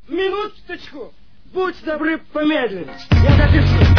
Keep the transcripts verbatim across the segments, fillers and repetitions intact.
Минуточку. Будь добры, помедленнее. Я запишу.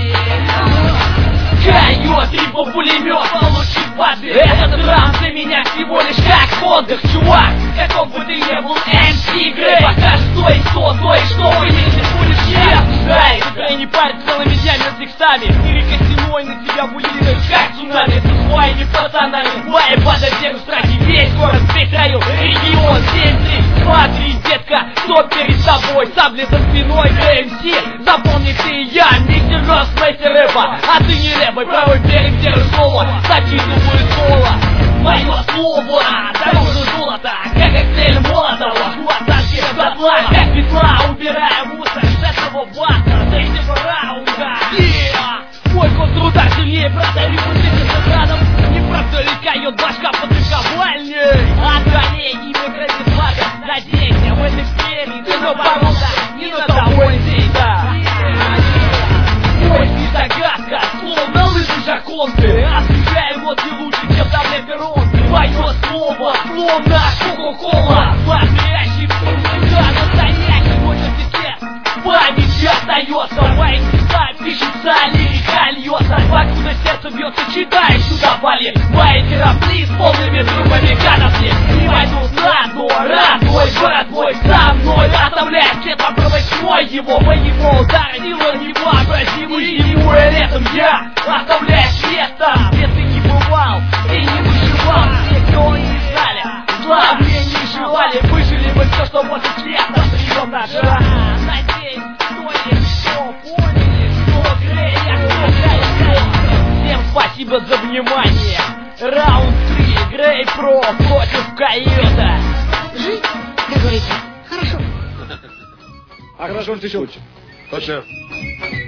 Кайо, трипл пулемет, получи падли. Этот раунд для меня всего лишь как отдых, чувак. Каков бы ты не был эм си Грей, покажешь то и что, то и что выйдет, будешь я. Дай, Грей не парит целыми днями с текстами. Мире костяной на тебя булирует, как цунами. С своими пацанами, мои пододержу страхи. Весь город встретил, регион семь три два три, детка, кто перед тобой? Сабли за спиной, эм си. Запомни ты и я, мистер Рос, мастер рэпа. А ты не левый, правый берег, держишь слово, зачитывает соло. Мое слово, дороже золота, как коктейль Молотова. Хваташки дотла, как петла, убирая мусор с этого бата. Третьего раунда, yeah. Мой контрудар сильнее брата, репутация с радом. Не правда ли кает башка под рукавальней? Отдалей, имя грозит флага, надейся, в этой сфере ты на порода, не на тобой здесь, да. Ой, не загадка, словно лыжи жаконты. Освещай эмоции лучше, чем давле перрон. Твое слово, словно кока-кола. Смотрящий в да, настоящий мой языке. Память остается, мои места пишется, лирика льется. Покуда сердце бьется, читай сюда пали. Мои корабли с полными трубами конопли. Не пойдут на дно, родной город мой со мной. Оставляет все попробовать свой его. Моего удара сила невообразимый. И его летом я оставляю место. Где ты не бывал, ты не выживал. Все, кто не знали, зла мне не желали. Выжили бы все, что может лето. Прием ножа. Надеюсь, кто-нибудь поняли, что Грей, я кто Грей. Всем спасибо за внимание. Раунд три, Грей Про против Койота. Жить, как говорится, хорошо. А хорошо, ты что учишь? Точно.